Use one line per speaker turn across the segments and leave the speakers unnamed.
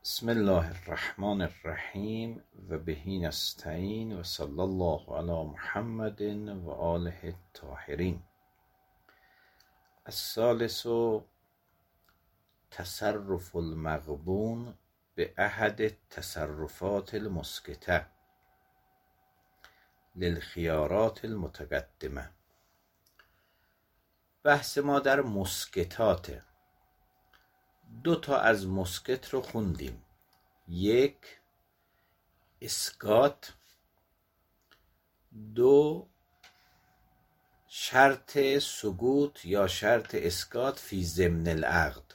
بسم الله الرحمن الرحیم و بهی نستعین و صلی الله علی محمد و آله الطاهرین. الثالث تصرف المغبون به احد التصرفات المسکته للخیارات المتقدمه. بحث ما در مسکتات. دو تا از مسکت رو خوندیم. یک، اسکات. دو، شرط سکوت یا شرط اسکات فی ضمن العقد.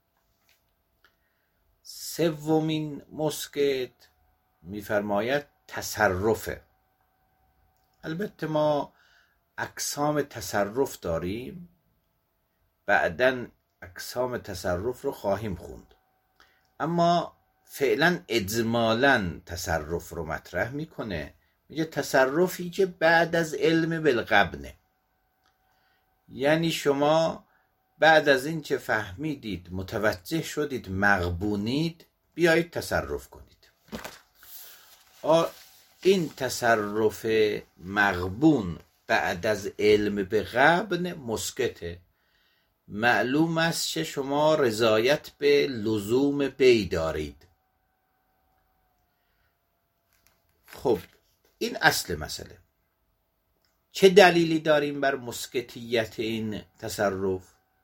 سومین مسکت میفرماید تصرفه. البته ما اقسام تصرف داریم، بعداً اقسام تصرف رو خواهیم خوند، اما فعلا اجمالاً تصرف رو مطرح میکنه. میگه تصرفی که بعد از علم بالغبنه، یعنی شما بعد از این که فهمیدید، متوجه شدید مغبونید، بیایید تصرف کنید. این تصرف مغبون بعد از علم به غبن مسکته. معلوم است که شما رضایت به لزوم بی دارید. خب این اصل مسئله. چه دلیلی داریم بر مسکتیت این تصرف؟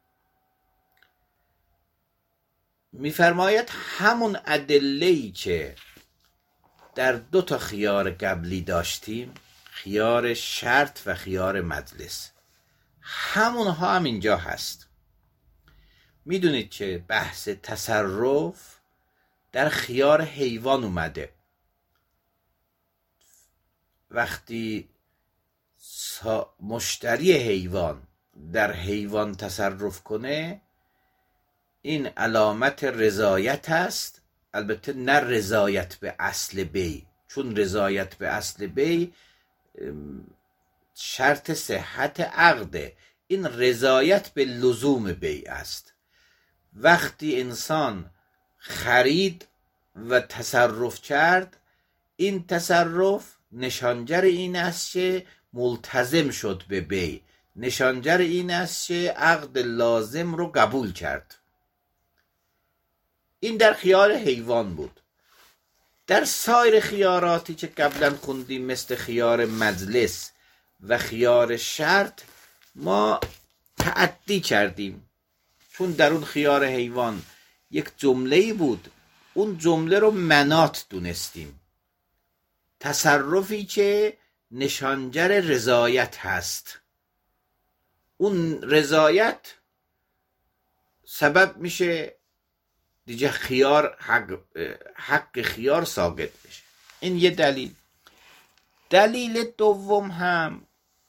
میفرماید همون ادله‌ای که در دو تا خیار قبلی داشتیم، خیار شرط و خیار مجلس، همونها هم اینجا هست. میدونید که بحث تصرف در خیار حیوان اومده. وقتی مشتری حیوان در حیوان تصرف کنه، این علامت رضایت است. البته نه رضایت به اصل بی، چون رضایت به اصل بی شرط صحت عقده. این رضایت به لزوم بی است. وقتی انسان خرید و تصرف کرد، این تصرف نشانگر این است که ملتزم شد به بی، نشانگر این است که عقد لازم رو قبول کرد. این در خیار حیوان بود. در سایر خیاراتی که قبلا خوندیم، مثل خیار مجلس و خیار شرط، ما تعدی کردیم. چون در اون خیار حیوان یک جمله‌ای بود، اون جمله رو منات دونستیم. تصرفی که نشانگر رضایت هست، اون رضایت سبب میشه دیگه خیار حق خیار ساقط بشه. این یه دلیل. دلیل دوم هم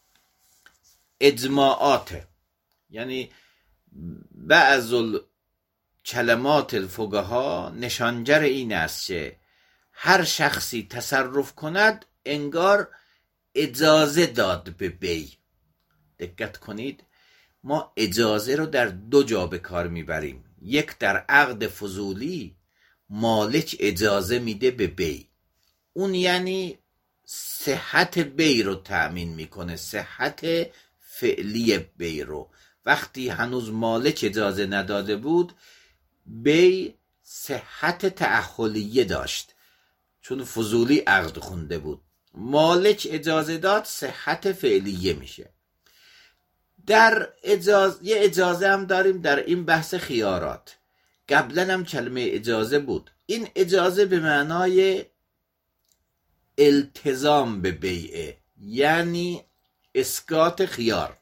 اجماعاته. یعنی بعض کلمات الفقها نشانگر این است که هر شخصی تصرف کند انگار اجازه داد به بی. دقت کنید، ما اجازه رو در دو جا به کار میبریم. یک، در عقد فضولی مالک اجازه میده به بی، اون یعنی صحت بی رو تأمین میکنه، صحت فعلی بی رو. وقتی هنوز مالک اجازه نداده بود، بی صحت تأهلیه داشت، چون فضولی عقد خونده بود. مالک اجازه داد، صحت فعلیه میشه. یه اجازه هم داریم در این بحث خیارات. قبلا هم کلمه اجازه بود. این اجازه به معنای التزام به بیعه، یعنی اسکات خیار.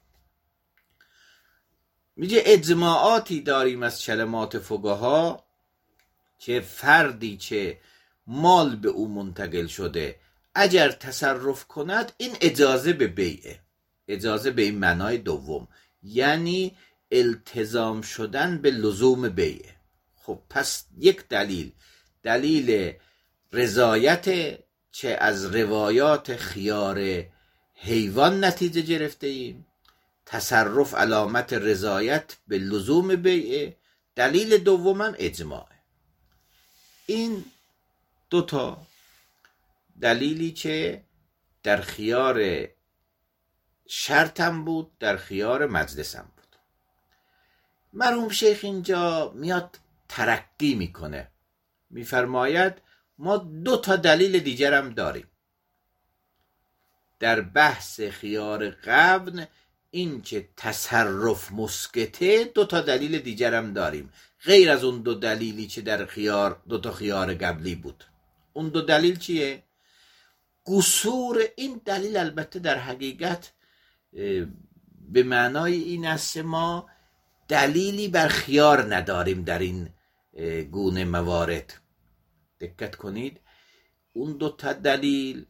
میگه اجماعاتی داریم از کلمات فقها که فردی که مال به او منتقل شده اگر تصرف کند، این اجازه به بیعه. اجازه به این معنای دوم، یعنی التزام شدن به لزوم بیعه. خب پس یک دلیل رضایت که از روایات خیار حیوان نتیجه گرفته ایم. تصرف علامت رضایت به لزوم بیعه. دلیل دومم اجماعه. این دوتا دلیلی که در خیار شرطم بود، در خیار مجلسم بود. مرحوم شیخ اینجا میاد ترقی میکنه، میفرماید ما 2 دلیل دیگرم داریم در بحث خیار غبن، این که تصرف مسکته. 2 دلیل دیگرم داریم غیر از اون 2 دلیلی که در خیار 2 خیار قبلی بود. اون 2 دلیل چیه؟ قصور این دلیل البته در حقیقت به معنای این است ما دلیلی بر خیار نداریم در این گونه موارد. دقت کنید، اون 2 دلیل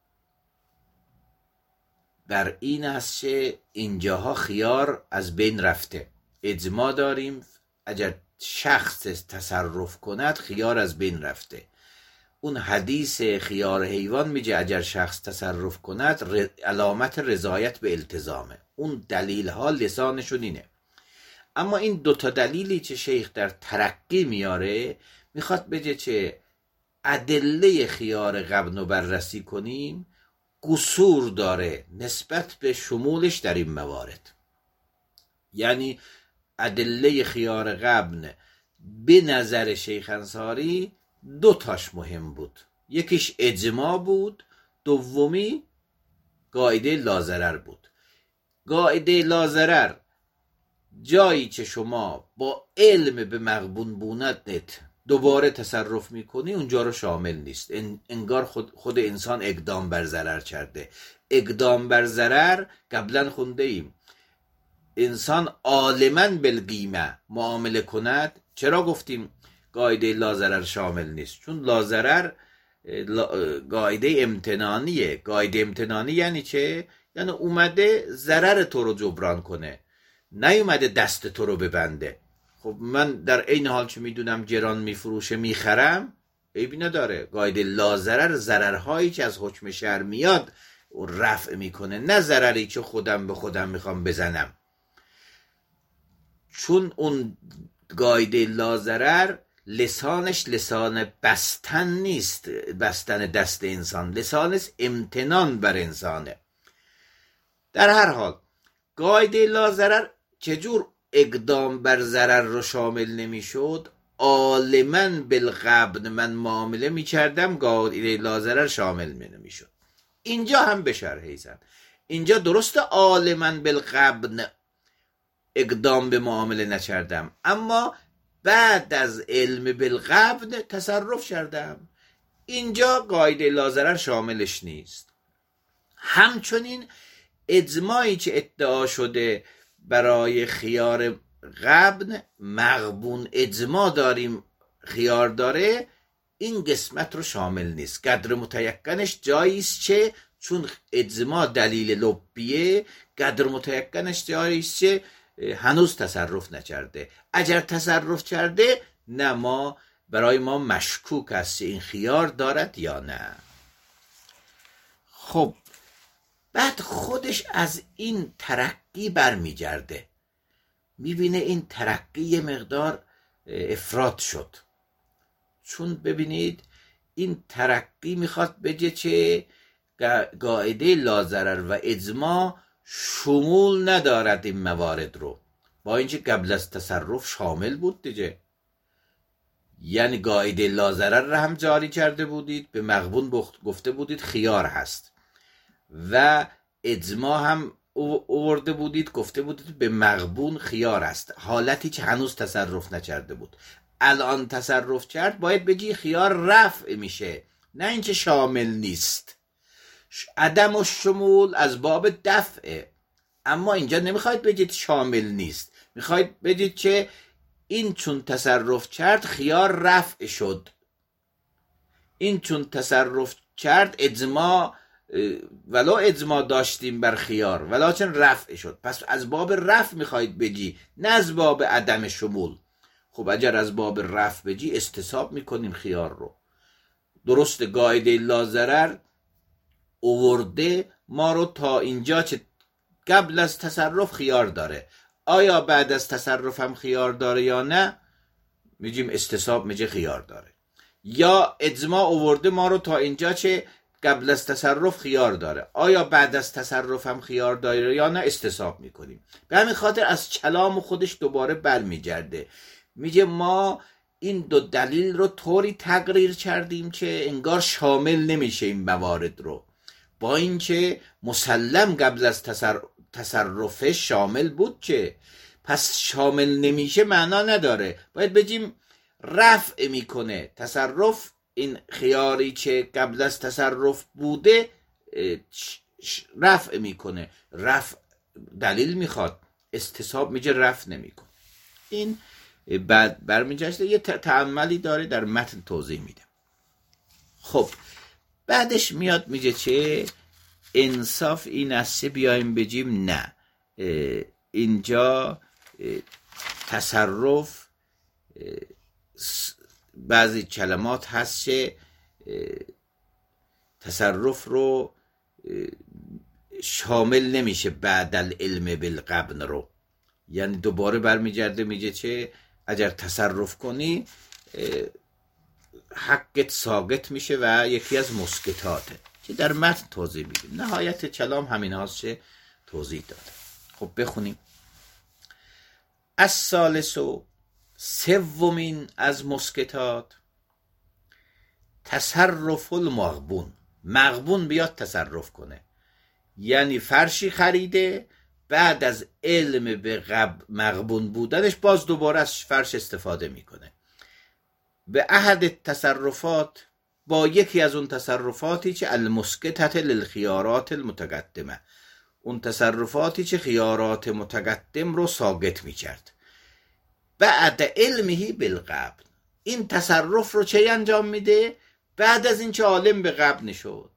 بر این است که اینجاها خیار از بین رفته. اجماع داریم اگر شخص تصرف کند خیار از بین رفته. اون حدیث خیار حیوان میگه اگر شخص تصرف کند علامت رضایت به التزامه. اون دلیل ها لسانشون اینه. اما این 2 دلیلی که شیخ در ترقی میاره میخواد بگه که ادله خیار غبن رو بررسی کنیم، قصور داره نسبت به شمولش در این موارد. یعنی ادله خیار غبن به نظر شیخ انصاری 2 مهم بود. یکیش اجماع بود، دومی قاعده لاضرر بود. قاعده لاضرر جایی که شما با علم به مغبون بونتت دوباره تصرف میکنی اونجا رو شامل نیست. انگار خود انسان اقدام بر ضرر کرده. اقدام بر ضرر قبلا خونده ایم، انسان عالماً بالقیمه معامله کند. چرا گفتیم قاعده لاضرر شامل نیست؟ چون لاضرر قاعده امتنانیه. قاعده امتنانی یعنی چه؟ یعنی اومده ضرر تو رو جبران کنه، نیومده دست تو رو ببنده. خب من در این حال که میدونم گران میفروشه میخرم، عیبی نداره. قاعده لاضرر ضررهایی که از حکم شرع میاد رفع میکنه، نه ضرری که خودم به خودم میخوام بزنم. چون اون قاعده لاضرر لسانش لسان بستن نیست، بستن دست انسان، لسانش امتنان بر انسانه. در هر حال قاعده لاضرر چجور اقدام بر ضرر رو شامل نمیشد؟ عالماً بالغبن من معامله میکردم، قاعده لاضرر شامل نمیشد. اینجا هم به شرحی زد. اینجا درست عالماً بالغبن اقدام به معامله نکردم، اما بعد از علم بالغبن تصرف کردم. اینجا قاعده لاضرر شاملش نیست. همچنین اجماعی که ادعا شده برای خیار غبن، مغبون اجماع داریم خیار داره، این قسمت رو شامل نیست. قدر متیقنش جاییست که چون اجماع دلیل لبیه، قدر متیقنش جاییست که هنوز تصرف نکرده. اگر تصرف کرده نه، ما برای ما مشکوک است این خیار دارد یا نه. خب بعد خودش از این ترقی برمیگرده، میبینه این ترقی یه مقدار افراط شد. چون ببینید این ترقی میخواد بگه چه قاعده لاضرر و اجماع شمول ندارد این موارد رو، با اینکه قبل از تصرف شامل بود دیگه. یعنی قاعده لاضرر را هم جاری کرده بودید، به مغبون گفته بودید خیار هست، و اجماع هم آورده بودید گفته بودید به مغبون خیار است، حالتی که هنوز تصرف نکرده بود. الان تصرف کرد، باید بگی خیار رفع میشه، نه اینکه شامل نیست. عدم الشمول از باب دفعه، اما اینجا نمیخواید بگید شامل نیست، میخواید بگید که این چون تصرف کرد خیار رفع شد. این چون تصرف کرد اجماع، ولو اجماع داشتیم بر خیار ولکن رفع شد، پس از باب رفع میخواید بگی، نه از باب عدم شمول. خب اگر از باب رفع بگی استصحاب میکنیم خیار رو. درست قاعده لاضرر اوورده ما رو تا اینجا که قبل از تصرف خیار داره، آیا بعد از تصرف هم خیار داره یا نه؟ میگیم استصحاب میگه خیار داره. یا اجماع آورده ما رو تا اینجا چه قبل از تصرف خیار داره، آیا بعد از تصرف هم خیار داره یا نه، استصحاب میکنیم. به همین خاطر از کلام خودش دوباره برمیگرده، میگه ما این دو دلیل رو طوری تقریر کردیم که انگار شامل نمیشه این موارد رو، با اینکه مسلم قبل از تصرف شامل بود، که پس شامل نمیشه معنا نداره. باید بگیم رفع میکنه تصرف، این خیاری که قبل از تصرف بوده رفع میکنه. رفع دلیل میخواد، استصحاب میگه رفع نمیکنه. این بعد برمیگشته یه تأملی داره در متن توضیح میده. خب بعدش میاد میگه چه انصاف این است که بیایم بگیم نه، اینجا تصرف بعضی کلمات هست که تصرف رو شامل نمیشه بعد العلم بالقبن رو، یعنی دوباره برمیگرده میگه چه اگر تصرف کنی حقت ساقط میشه و یکی از مسکتاته که در متن توضیح میدیم. نهایت کلام همین هاست که توضیح داده. خب بخونیم. الثالث، سومین از مسکتات، تصرف المغبون. مغبون بیاد تصرف کنه، یعنی فرشی خریده، بعد از علم به مغبون بودنش باز دوباره از فرش استفاده میکنه. به احد تصرفات، با یکی از اون تصرفاتی که المسکتت للخیارات المتقدمه، اون تصرفاتی که خیارات متقدم رو ساقط میکرد. بعد علمه بالقبن، این تصرف رو چه انجام میده؟ بعد از این که عالم به قبن شد.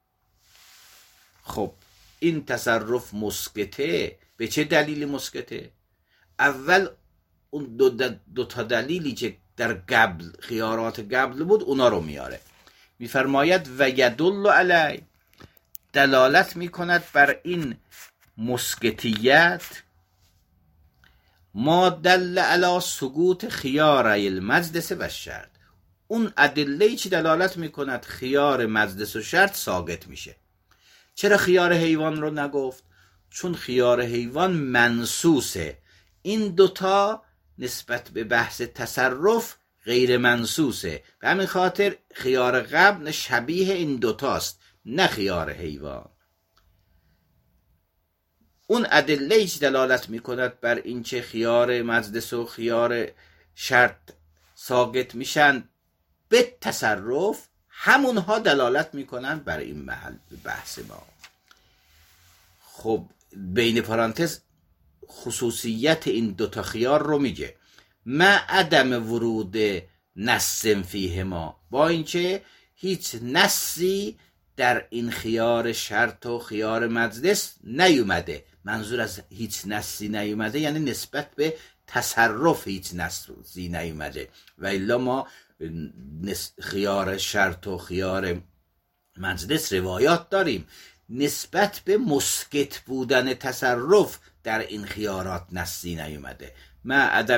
خب این تصرف مسکته. به چه دلیل مسکته؟ اول اون دو تا دلیلی که در قبل خیارات قبل بود اونا رو میاره. میفرماید و یدل علی، دلالت میکند بر این مسکتیت، ما دل علی سقوط خیارای المجلس و شرط، اون ادله‌ای که دلالت میکند خیار مجلس و شرط ساقط میشه. چرا خیار حیوان رو نگفت؟ چون خیار حیوان منسوسه، این دوتا نسبت به بحث تصرف غیر منسوسه، به همین خاطر خیار قبل شبیه این دوتاست، نه خیار حیوان. اون ادله‌ای که دلالت میکند بر این که خیار مجلس و خیار شرط ساقط میشن به تصرف، همونها دلالت میکنن بر این محل بحث ما. خب بین پرانتز خصوصیت این دوتا خیار رو میگه، ما عدم ورود نص فیه ما، با اینکه هیچ نصی در این خیار شرط و خیار مجلس نیومده. منظور از هیچ نصی نیومده یعنی نسبت به تصرف هیچ نصی نیومده، و الا ما خیار شرط و خیار مجلس روایات داریم نسبت به مسکت بودن تصرف در این خیارات نصی نیومده. ما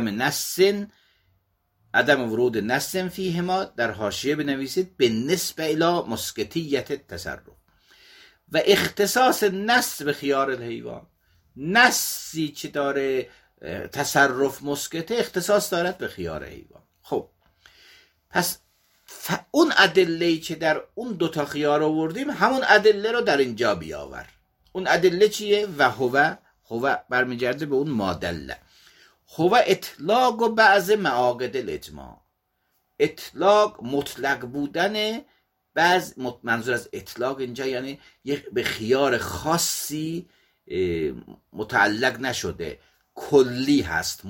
عدم ورود نص فیه ما، در حاشیه بنویسید به نسبه الی مسکتیت تصرف. و اختصاص نص به خیار الحیوان، نصی که داره تصرف مسکته اختصاص دارد به خیار حیوان. خب پس اون ادله‌ای که در اون دوتا خیار آوردیم همون ادله رو در اینجا بیاور. اون ادله چیه؟ و هو برمیگرده به اون مادله. هو اطلاق و بعض معاقد الاجماع، اطلاق مطلق بودن منظور از اطلاق اینجا یعنی به خیار خاصی متعلق نشده، کلی هست،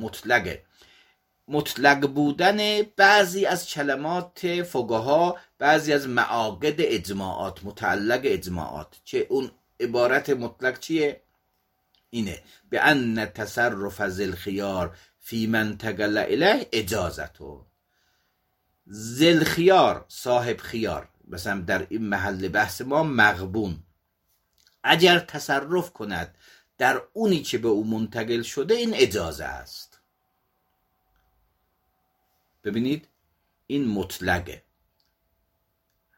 مطلق بودن بعضی از کلمات فقها، بعضی از معاقد اجماعات، متعلق اجماعات، که اون عبارت مطلق چیه؟ اینه به ان تصرف ذی الخیار فی من انتقل الیه اجازته. ذی الخیار، صاحب خیار، مثلا در این محل بحث ما مغبون، اگر تصرف کند در اونی که به او منتقل شده این اجازه است. ببینید این مطلقه،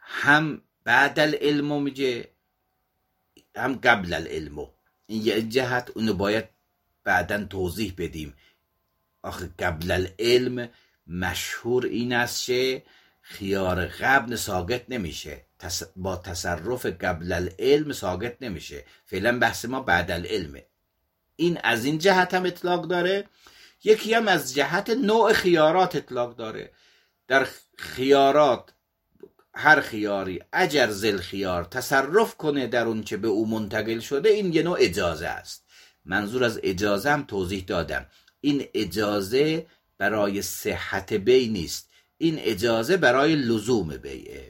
هم بعد العلم میگه هم قبل العلم. این یه جهت، اونو باید بعداً توضیح بدیم. آخه قبل العلم مشهور این است که خیار قبل ساقط نمیشه، با تصرف قبل العلم ساقط نمیشه. فعلا بحث ما بعد العلمه. این از این جهت هم اطلاق داره. یکی هم از جهت نوع خیارات اطلاق داره. در خیارات هر خیاری اگر ذل خیار تصرف کنه در اون چه به او منتقل شده، این یه نوع اجازه است. منظور از اجازه هم توضیح دادم. این اجازه برای صحت بیع نیست، این اجازه برای لزوم بیعه.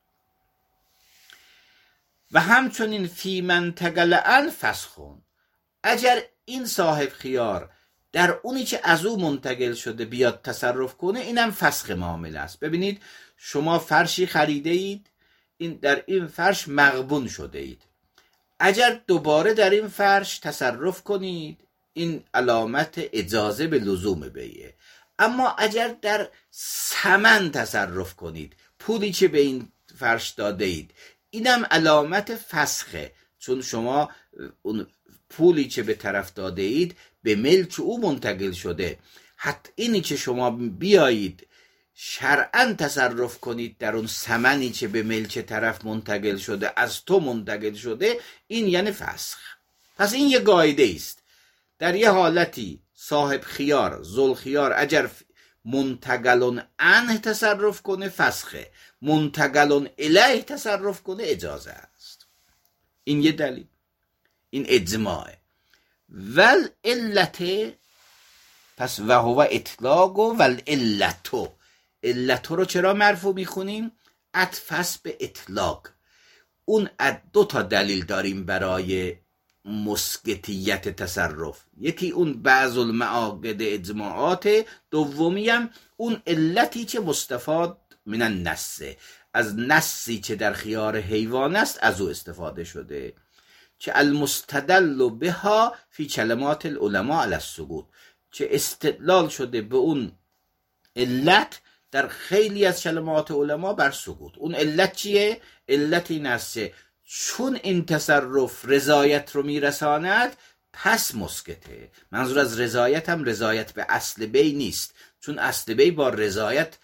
و همچنین فی منتقل ان فسخون، اگر این صاحب خیار در اونی که از او منتقل شده بیاد تصرف کنه، اینم فسخ معامله است. ببینید شما فرشی خریده اید، در این فرش مغبون شده اید. اگر دوباره در این فرش تصرف کنید، این علامت اجازه به لزوم بیعه. اما اگر در ثمن تصرف کنید، پولی که به این فرش داده اید، اینم علامت فسخه، چون شما اون پولی که به طرف داده اید به ملک او منتقل شده. حتی اینی که شما بیایید شرعاً تصرف کنید در اون ثمنی که به ملک طرف منتقل شده، از تو منتقل شده، این یعنی فسخ. پس این یه قاعده است. در یه حالتی صاحب خیار، ذل خیار، اگر منتقلون عنه تصرف کنه فسخه، منتقلون الیه تصرف کنه اجازه است. این یه دلیل، این اجماعه. ول علت، پس و هو اطلاق و ول علتو. علتو رو چرا مرفوع میخونیم؟ عطف به اطلاق. اون دو تا دلیل داریم برای مسکتیت تصرف. یکی اون بعض المعاقد اجماعات، دومی هم اون علتی که مستفاد من النص، از نصی که در خیار حیوان است از او استفاده شده، که المستدل بها فی کلمات العلماء علی السقوط، که استدلال شده به اون علت در خیلی از کلمات علما بر سقوط. اون علت چیه؟ علت این است که چون این تصرف رضایت رو میرساند پس مسکته. منظور از رضایت هم رضایت به اصل بی نیست، چون اصل بی با رضایت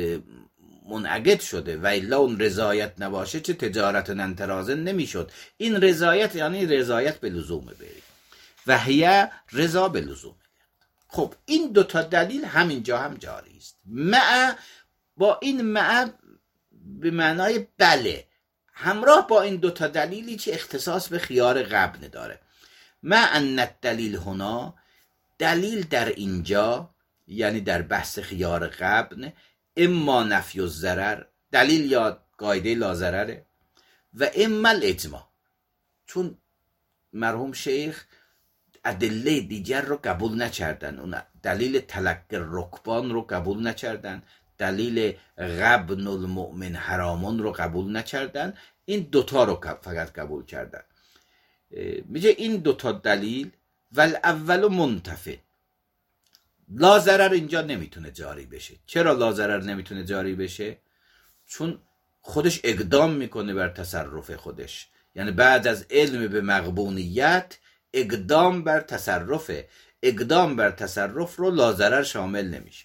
منعقد شده و الا اون رضایت نباشه چه تجارت انترازن نمیشد. این رضایت یعنی رضایت به لزوم بی و هی رضا به لزوم. خب این دوتا دلیل همینجا هم جاری است. با این به معنای بله، همراه با این دوتا دلیلی که اختصاص به خیار قبن داره. ان الدلیل هنا، دلیل در اینجا یعنی در بحث خیار قبن، اما نفی الضرر، دلیل یا قاعده لازرره، و اما الاجماع، چون مرحوم شیخ ادله دیگر رو قبول نکردن. اون دلیل تلق رکبان رو قبول نکردن، دلیل غبن المؤمن حرامون رو قبول نکردن، این دوتا رو فقط قبول کردن. میگه این دوتا دلیل والاول منتفی، لا ضرر اینجا نمیتونه جاری بشه. چرا لا ضرر نمیتونه جاری بشه؟ چون خودش اقدام میکنه بر تصرف خودش، یعنی بعد از علم به مغبونیت اقدام بر تصرف رو لا ضرر شامل نمیشه.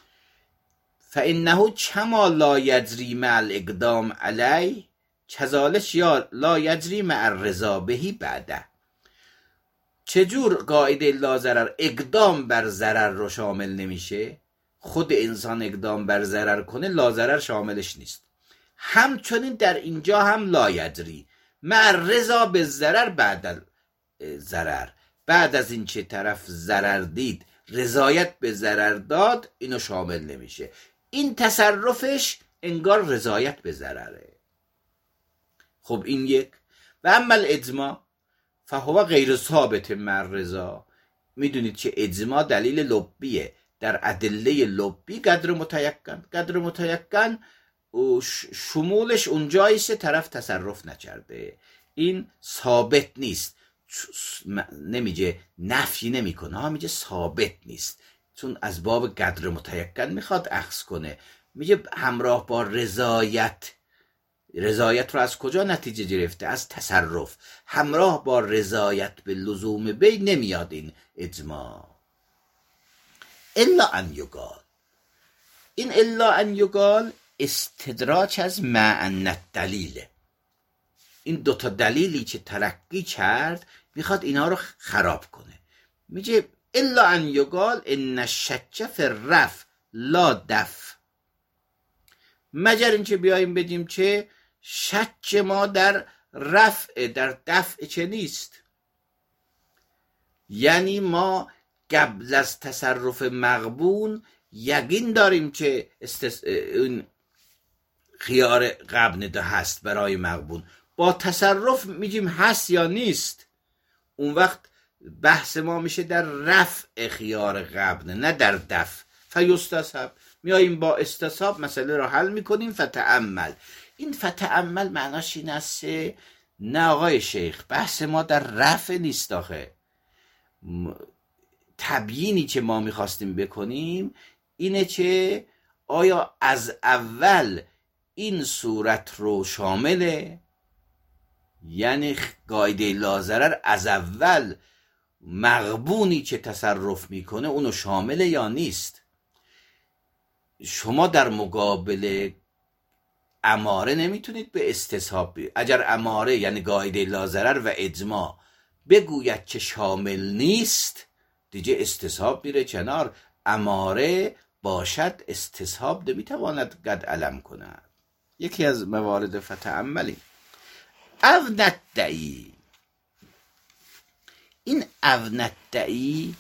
فانه کما لا یجری مع الاقدام علی کذالک یا لا یجری مع الرضا بهی بعده. چجور قاعده لا ضرر اقدام بر ضرر رو شامل نمیشه؟ خود انسان اقدام بر ضرر کنه لا ضرر شاملش نیست. همچنین در اینجا هم لا یجری مع الرضا به ضرر بعد ضرر، بعد از این چه طرف ضرر دید رضایت به ضرر داد، اینو شامل نمیشه. این تصرفش انگار رضایت به ضرره. خب این یک. و اما الاجماع فهو غیر ثابت مع الرضا. میدونید که اجماع دلیل لبیه. در ادله لبی قدر متیقن شمولش اونجاییست طرف تصرف نکرده، این ثابت نیست. نمیگه نفی نمیکنه، میگه ثابت نیست، چون از باب قدر متیقن میخواد اخذ کنه. میگه همراه با رضایت رضایت رو از کجا نتیجه گرفته؟ از تصرف. همراه با رضایت به لزوم بی نمیاد این اجماع. الا ان یقال، این الا ان یقال استدراج از معنی دلیله. این دوتا دلیلی که ترقی کرد میخواد اینا رو خراب کنه. میگه الا ان یقال ان الشک فی الرفع لا دفع، مگر اینکه بیاییم بگیم که شک ما در رفع، در دفع چه نیست. یعنی ما قبل از تصرف مغبون یقین داریم که اون خیار غبن هست برای مغبون، با تصرف میگیم هست یا نیست. اون وقت بحث ما میشه در رفع خیار غبن، نه در دفع. فیستصحب، میاییم با استصحاب مسئله رو حل میکنیم. فتأمل، این فتأمل معناش این است نه آقای شیخ، بحث ما در رفع نیست. آخه تبیینی که ما میخواستیم بکنیم اینه که آیا از اول این صورت رو شامله، یعنی قاعده لاضرر از اول مغبونی که تصرف میکنه اونو شامله یا نیست. شما در مقابل اماره نمیتونید به استصحاب اگر اماره یعنی قاعده لاضرر و اجماع بگوید که شامل نیست، دیگه استصحاب میره کنار. اماره باشد استصحاب نمیتواند قد علم کند. یکی از موارد فتأملی او ندعی، این او ندعی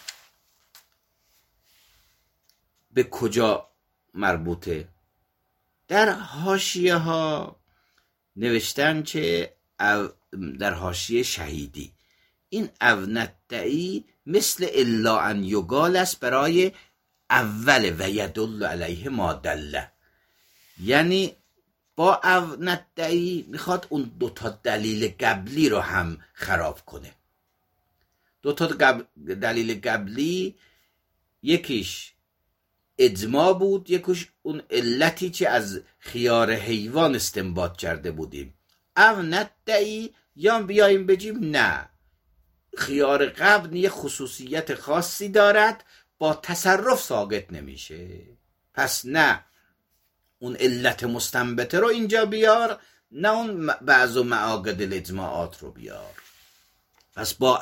به کجا مربوطه؟ در حاشیه ها نوشتن که در حاشیه شهیدی این او ندعی مثل الا ان یقال است برای اول و یدل علیه ما دله. یعنی با او ندعی میخواد اون دوتا دلیل قبلی رو هم خراب کنه. دوتا دلیل قبلی یکیش اجماع بود، یکیش اون علتی که از خیار حیوان استنباط کرده بودیم. او ندعی یا بیاییم بگیم نه، خیار قبل یه خصوصیت خاصی دارد، با تصرف ساقط نمیشه، پس نه اون علت مستنبته رو اینجا بیار، نه اون بعض و معاقد الاجماعات رو بیار. پس با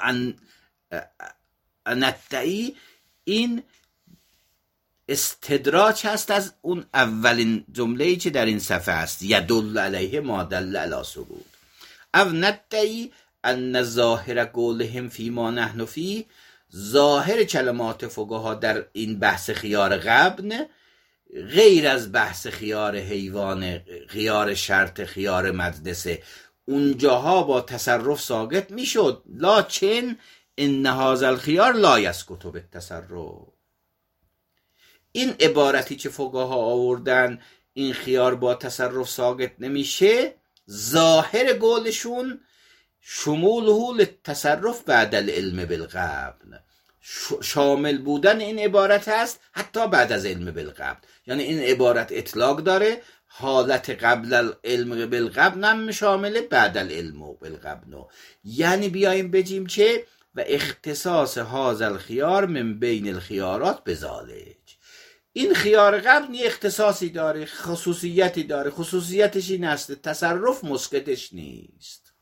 ندعی این استدراج هست از اون اولین جمله‌ای که در این صفحه است، یدل علیه ما دل علی ثبوت. او ندعی ان ظاهر قولهم فی ما نحن فی، ظاهر کلمات فقها در این بحث خیار غبن غیر از بحث خیار حیوان، خیار شرط، خیار مجلسه. اونجاها با تصرف ساقط میشد، لکن ان هذا الخیار لا یسقط بالتصرف. این عبارتی که فقها آوردن این خیار با تصرف ساقط نمیشه، ظاهر قولشون شموله للتصرف بعد العلم بالقبل، شامل بودن این عبارت هست حتی بعد از علم بالقبل. یعنی این عبارت اطلاق داره، حالت قبل العلم بالقبل هم شامله، بعد العلم بالقبل. یعنی بیاییم بگیم که و اختصاص هذا الخيار من بین الخيارات بذالک، این خیار قبل یه اختصاصی داره، خصوصیتی داره، خصوصیتش این است تصرف مسقطش نیست.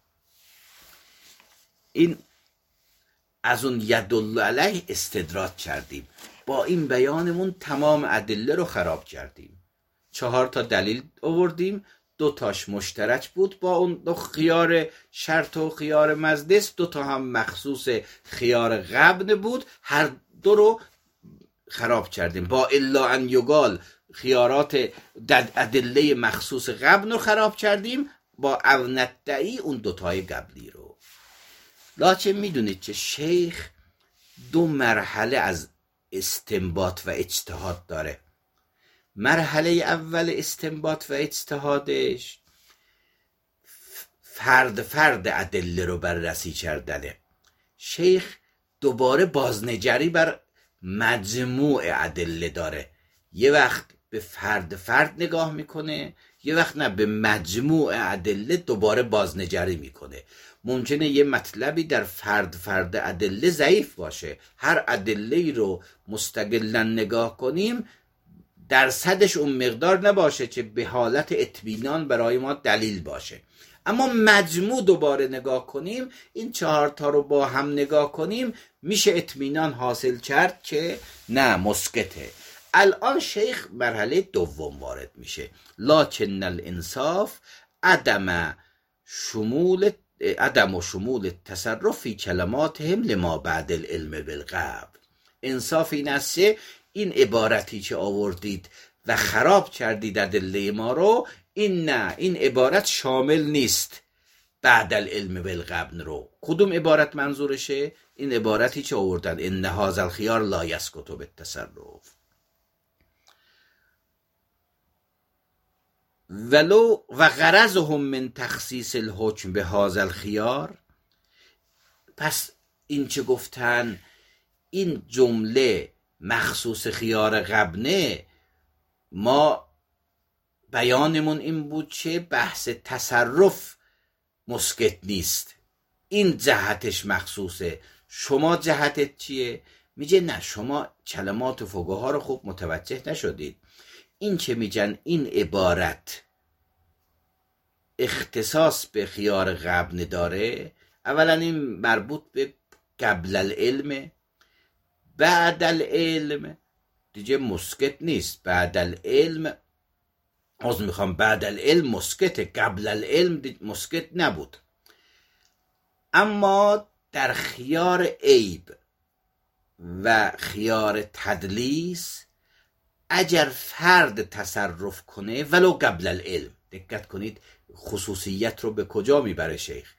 این از اون یدل علیه استدراج کردیم، با این بیانمون تمام ادله رو خراب کردیم. 4 دلیل آوردیم، 2 مشترک بود با اون 2 خیار شرط و خیار مجلس، 2 هم مخصوص خیار غبن بود، هر 2 رو خراب کردیم. با الا ان یقال خیارات ادله مخصوص غبن رو خراب کردیم، با او ندعی اون 2 قبلی رو. لکن میدونید که شیخ 2 مرحله از استنباط و اجتهاد داره. مرحله اول استنباط و اجتهادش فرد ادله رو بررسی کردنه. شیخ دوباره بازنگری بر مجموع ادله داره. یه وقت به فرد فرد نگاه میکنه، یه وقت نه به مجموع ادله دوباره بازنگری میکنه. ممکنه یه مطلبی در فرد ادله ضعیف باشه، هر ادله رو مستقلا نگاه کنیم درصدش اون مقدار نباشه که به حالت اطمینان برای ما دلیل باشه، اما مجموع دوباره نگاه کنیم، این 4 تا رو با هم نگاه کنیم، میشه اطمینان حاصل کرد که نه مسکته. الان شیخ مرحله دوم وارد میشه، لکن الانصاف عدم و شمول تصرف فی کلماتهم لما بعد العلم بالغیب. انصاف این است این عبارتی که آوردید و خراب کردید ادله ما رو، این نه، این عبارت شامل نیست بعد العلم بالغیب رو. کدوم عبارت منظورشه؟ این عبارتی که آوردن ان هذا الخیار لا یسکت بالتصرف. ولو و غرضهم من تخصیص الحکم به هذا الخیار. پس این چه گفتن، این جمله مخصوص خیار غبنه، ما بیانمون این بود که بحث تصرف مسکت نیست، این جهتش مخصوصه. شما جهتت چیه؟ میگه نه، شما کلمات فقها رو خوب متوجه نشدید. این که میگن این عبارت اختصاص به خیار غبن داره، اولا این مربوط به قبل العلم، بعد العلم دیگه مسکت نیست. بعد العلم بعد العلم مسکت، قبل العلم مسکت نبود. اما در خیار عیب و خیار تدلیس اگر فرد تصرف کنه ولو قبل العلم، دقت کنید خصوصیت رو به کجا میبره شیخ؟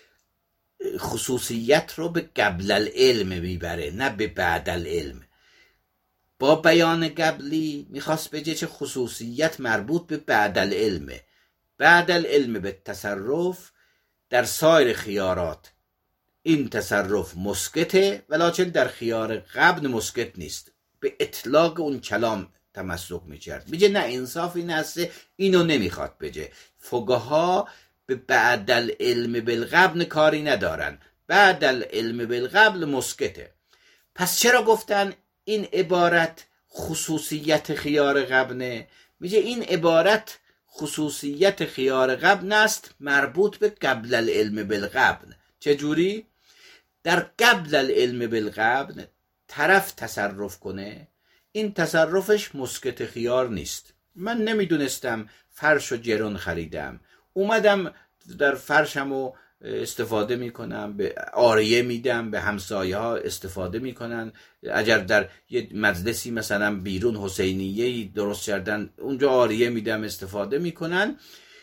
خصوصیت رو به قبل العلم میبره، نه به بعد العلم. با بیان قبلی میخواست بگه چه خصوصیت مربوط به بعد العلمه. بعد العلم به تصرف در سایر خیارات این تصرف مسکته، ولکن در خیار قبل مسکت نیست. به اطلاق اون کلام تمسک میکرد. میگه نه، انصاف این هست اینو نمیخواد بگه. فقها به بعد العلم بالقبل کاری ندارن، بعد العلم بالقبل مسکته. پس چرا گفتن این عبارت خصوصیت خیار قبنه؟ میگه این عبارت خصوصیت خیار قبن است مربوط به قبل العلم بالقبل. چجوری؟ در قبل العلم بالقبل طرف تصرف کنه، این تصرفش مسکت خیار نیست. من نمیدونستم فرش و جرون خریدم، اومدم در فرشمو استفاده میکنم، به آریه میدم، به همسایه ها استفاده میکنن. اگر در یه مجلسی مثلا بیرون حسینیه‌ای درست کردن، اونجا آریه میدم استفاده میکنن.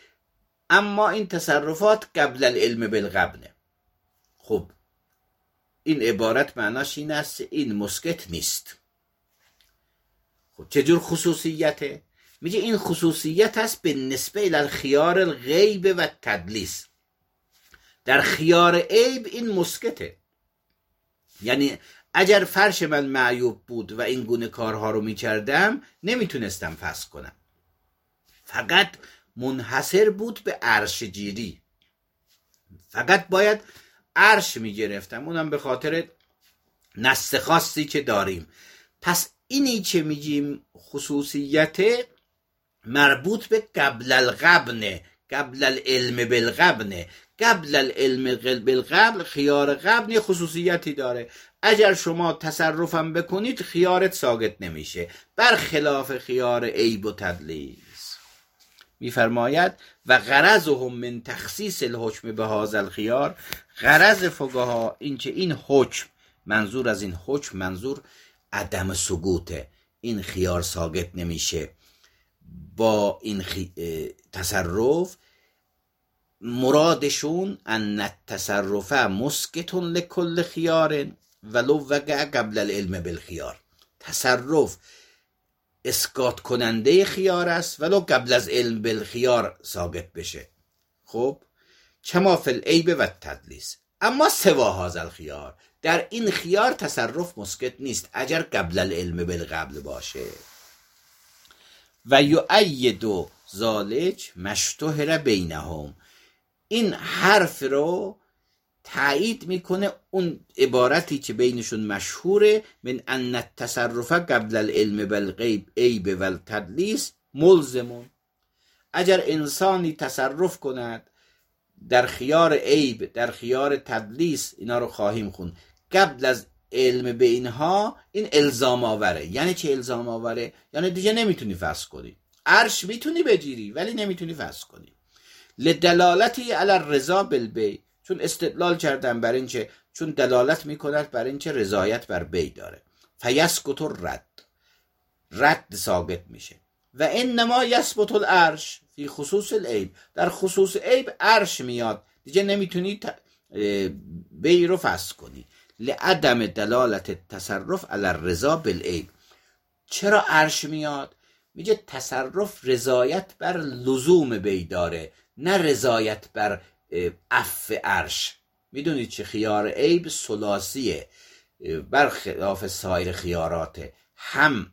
اما این تصرفات قبل العلم بالقبنه. خب این عبارت معناش این است این مسکت نیست. خب چجور خصوصیته؟ میگه این خصوصیت هست به نسبه الخیار الغیب و تدلیس. در خیار عیب این مسکته، یعنی اگر فرش من معیوب بود و این گونه کارها رو میکردم نمیتونستم فسخ کنم، فقط منحصر بود به عرش جیری، فقط باید عرش میگرفتم، اونم به خاطر نص خاصی که داریم. پس اینی که میگیم خصوصیت مربوط به قبل القبنه، قبل العلم بالقبنه. قبل العلم بالقبل خیار قبل خصوصیتی داره، اگر شما تصرفم بکنید خیارت ساقط نمیشه، برخلاف خیار عیب و تدلیس. میفرماید و غرضهم من تخصیص الحکم به هذا الخیار. غرض فقها این که این حکم، منظور از این حکم منظور عدم سقوطه، این خیار ساقط نمیشه با این تصرف. مرادشون ان التصرف مسکت لکل خیار ولو وقع قبل العلم بالخیار. تصرف اسقاط کننده خیار است ولو قبل از علم بالخیار ساقط بشه. خب کما فی العیب و تدلیس. اما سوا هذا الخیار، در این خیار تصرف مسکت نیست اگر قبل العلم بالقبل باشه. و یؤید ذالک مشتهر بینهم. این حرف رو تایید میکنه اون عبارتی که بینشون مشهوره، من ان التصرف قبل العلم بالغیب عیب و التدلیس ملزمون. اگر انسانی تصرف کند در خیار عیب، در خیار تدلیس، اینا رو خواهیم خون، قبل از علم به اینها، این الزام آوره. یعنی چه الزام آوره؟ یعنی دیگه نمیتونی فسخ کنی. عرش میتونی بگیری ولی نمیتونی فسخ کنی. لدلالتی علی الرضا بالبیع، چون استدلال کردن بر این چه، چون دلالت میکند بر این چه رضایت بر بیع داره. فیسقط رد ثابت میشه. و انما یثبت العرش فی خصوص العیب، در خصوص عیب عرش میاد، دیگه نمیتونی بیع رو فسخ کنی. لعدم دلالت تصرف علی الرضا بالعیب. چرا عرش میاد؟ میگه تصرف رضایت بر لزوم بیع داره، نه رضایت بر عفو عرش. میدونید چه خیار عیب ثلاثیه، برخلاف سایر خیارات. هم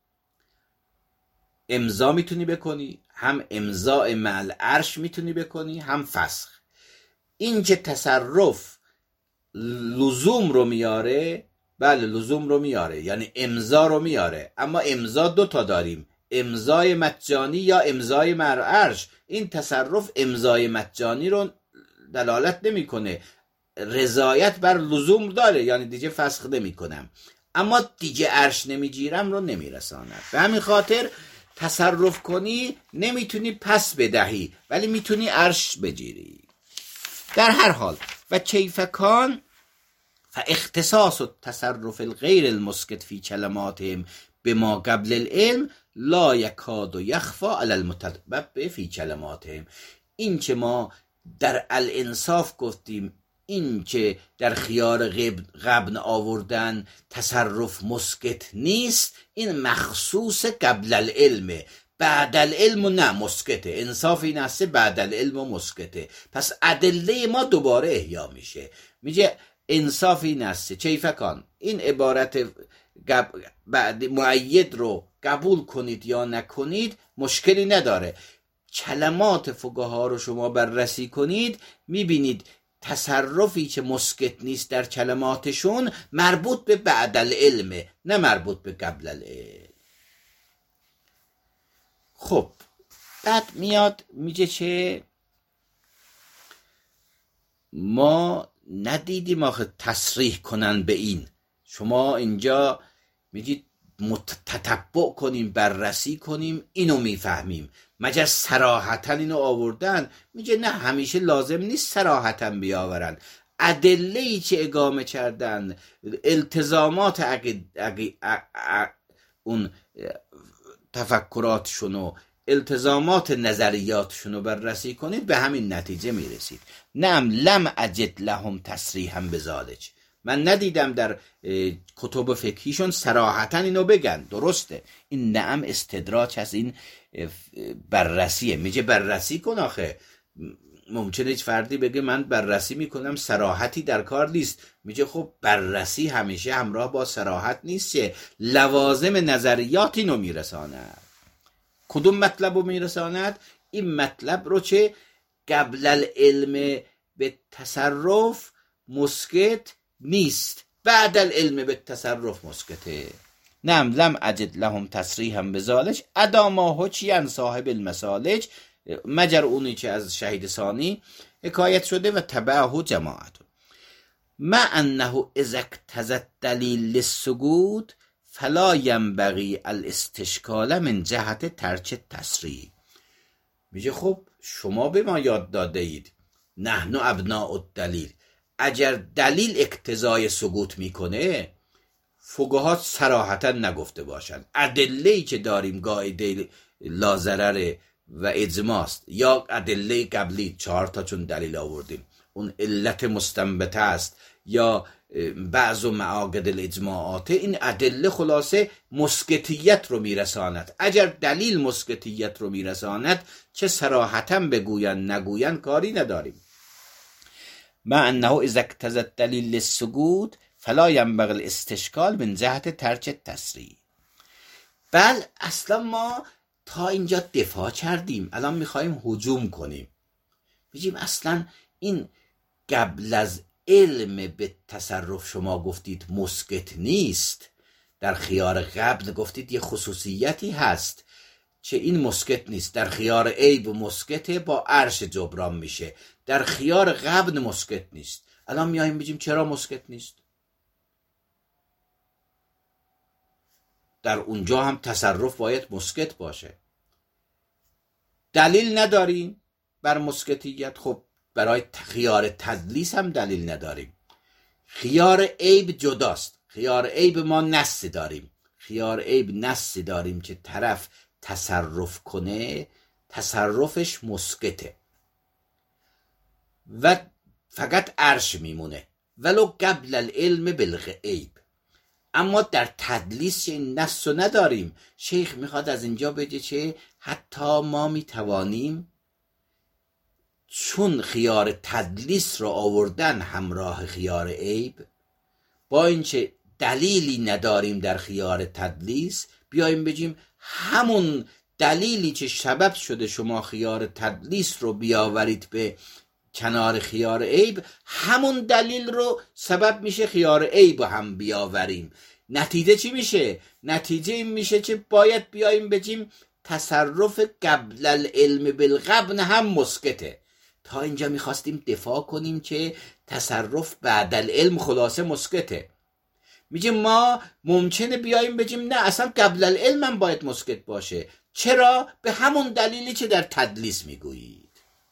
امضا میتونی بکنی، هم امضاء مع العرش میتونی بکنی، هم فسخ. این که تصرف لزوم رو میاره، بله لزوم رو میاره، یعنی امضا رو میاره. اما امضا دو تا داریم، امضای مجانی یا امضای مع العرش. این تصرف امضای مجانی رو دلالت نمیکنه، رضایت بر لزوم داره، یعنی دیگه فسخ نمیکنم، اما دیگه عرش نمیگیرم رو نمیرساند. به همین خاطر تصرف کنی نمیتونی پس بدهی ولی میتونی عرش بگیری. در هر حال و کیف کان فاختصاص التصرف الغیر المسکت فی کلماتهم بما قبل العلم لا یکاد یخفی علی المتلبب فی کلماتهم. این که ما در الانصاف گفتیم، این که در خیار غبن آوردن تصرف مسکت نیست، این مخصوص قبل العلم. بعد العلم نه مسکته. انصاف این است بعد العلم مسکته. پس ادله ما دوباره احیا میشه. میگه انصاف این است چیفکان، این عبارت بعد مؤید رو قبول کنید یا نکنید مشکلی نداره. کلمات فقها رو شما بررسی کنید، میبینید تصرفی که مسکت نیست در کلماتشون مربوط به بعد العلم، نه مربوط به قبل العلم. خب بعد میاد میگه که ما ندیدیم آخه تصریح کنن به این. شما اینجا میگید تتبع کنیم، بررسی کنیم، اینو میفهمیم. مگر صراحتا اینو آوردن؟ میگه نه، همیشه لازم نیست صراحتا بیاورن. ادله‌ای که اقامه کردن، التزامات اون تفکراتشون و التزامات نظریاتشون رو بررسی کنید، به همین نتیجه میرسید. نعم لم اجد لهم تصریحا بذالک، من ندیدم در کتب فقهیشون صراحتا اینو بگن. درسته، این نعم استدراج از این بررسیه. میگه بررسی کن. آخه ممکنه هیچ فردی بگه من بررسی میکنم صراحتی در کار نیست. میگه خب بررسی همیشه همراه با صراحت نیست، چه لوازم نظریات اینو میرساند. کدوم مطلب رو میرساند؟ این مطلب رو چه قبل العلم به تصرف مسکت نیست، بعد العلم به تصرف مسکته. نعم لم اجد لهم تصریحا بذالک ادا ما حکیاً صاحب المسالک، مگر اونی که از شهید ثانی حکایت شده و تبعه جماعت. ما انه اذا اقتضى الدلیل للسکوت فلا ينبغي الاستشکال من جهت ترک تصریح. میگه خب شما به ما یاد داده اید نحن ابناء الدلیل، اگر دلیل اقتضای سکوت میکنه فقها صراحتا نگفته باشن. ادله‌ای که داریم قاعده لازرره و اجماست، یا ادله قبلی 4 تا چون دلیل آوردیم، اون علت مستنبته است یا بعض و معاقد الاجماعات، این ادله خلاصه مسکتیت رو میرساند. اگر دلیل مسکتیت رو میرساند چه صراحتا بگوین نگوین کاری نداریم. ما انه اذا اقتضى الدلیل للسکوت فلا ينبغي الاستشکال من جهت ترک التصریح. بل اصلا ما تا اینجا دفاع کردیم، الان میخوایم هجوم کنیم. میگیم اصلا این قبل از علم به تصرف شما گفتید مسکت نیست، در خیار قبل گفتید یه خصوصیتی هست چه این مسکت نیست، در خیار عیب مسکته با عرش جبران میشه، در خیار قبل مسکت نیست. الان میایم بگیم چرا مسکت نیست؟ در اونجا هم تصرف باید مسکت باشه. دلیل نداریم بر مسکتیت، خب برای خیار تدلیس هم دلیل نداریم. خیار عیب جداست، خیار عیب ما نص داریم، خیار عیب نص داریم که طرف تصرف کنه تصرفش مسکته و فقط عرش میمونه ولو قبل العلم بالغیب. اما در تدلیس این نص رو نداریم. شیخ میخواد از اینجا بگه چه حتی ما میتوانیم چون خیار تدلیس رو آوردن همراه خیار عیب، با اینکه دلیلی نداریم در خیار تدلیس، بیایم بگیم همون دلیلی که سبب شده شما خیار تدلیس رو بیاورید به کنار خیار عیب، همون دلیل رو سبب میشه خیار عیب هم بیاوریم. نتیجه چی میشه؟ نتیجه این میشه که باید بیاییم بگیم تصرف قبل العلم بالغبن هم مسکته. تا اینجا میخواستیم دفاع کنیم که تصرف بعد العلم خلاصه مسکته. میگه ما ممکنه بیاییم بگیم نه اصلا قبل العلم هم باید مسکت باشه. چرا؟ به همون دلیلی که در تدلیس میگویید.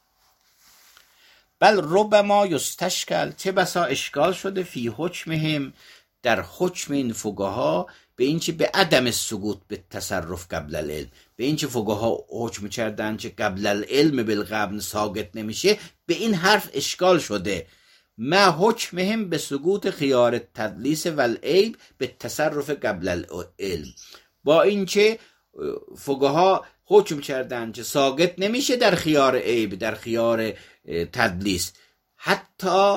بل ربما یستشکل، چه بسا اشکال شده، فی حکمهم، در حکم این فقها، به این که به عدم سقوط به تصرف قبل العلم، به این که فقها حکم کردن که قبل العلم بالغبن ساقط نمیشه، به این حرف اشکال شده. ما حکمهم به سقوط خیار تدلیس و العیب به تصرف قبل العلم، با این که فقها حکم کردن که ساقط نمیشه در خیار عیب، در خیار تدلیس، حتی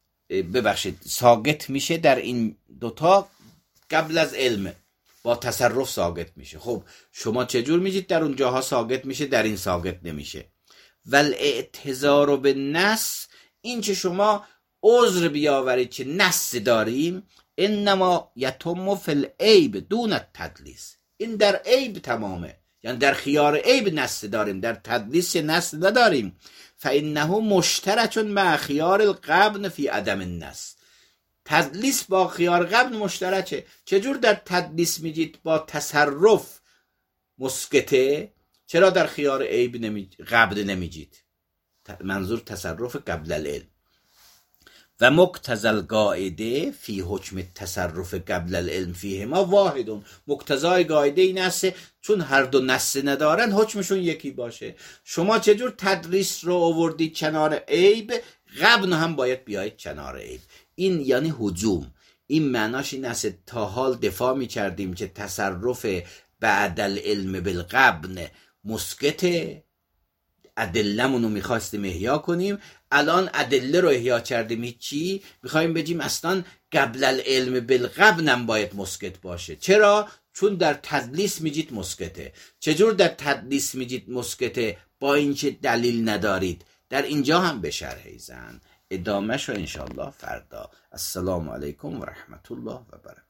ساقط میشه در این دوتا قبل از علم، با تصرف ساقط میشه. خب شما چجور میگید در اون جاها ساقط میشه در این ساقط نمیشه؟ والاعتذار بالنص، این که شما عذر بیاورید که نص داریم، انما یتم فی العیب دون التدلیس، این در عیب تمامه، یعنی در خیار عیب نص داریم، در تدلیس نص نداریم. فانه مشترک مع خیار القبن فی عدم النص، تدلیس با خیار قبن مشترکه. چجور در تدلیس میگید با تصرف مسکته، چرا در خیار عیب قبل نمیگید؟ منظور تصرف قبل العلم. و مقتضی القاعده فی حکم تصرف قبل العلم فیهما واحدون، مقتضای قاعده این است چون هر دو نص ندارن حکمشون یکی باشه. شما چجور تدریس رو آوردید کنار عیب، قبل هم باید بیایید کنار عیب. این یعنی هجوم. این معناش این است تا حال دفاع می کردیم که تصرف بعد العلم بالقبن مسکته، ادله‌مون رو میخواستیم احیا کنیم، الان ادله رو احیا کردیم، هیچی میخوایم بگیم اصلا قبل العلم بالقبن هم باید مسکت باشه. چرا؟ چون در تدلیس میگید مسکته. چجور در تدلیس میگید مسکته با اینکه دلیل ندارید؟ در اینجا هم به شرح زن ادامه شو انشاءالله فردا. السلام علیکم و رحمت الله و برکاته.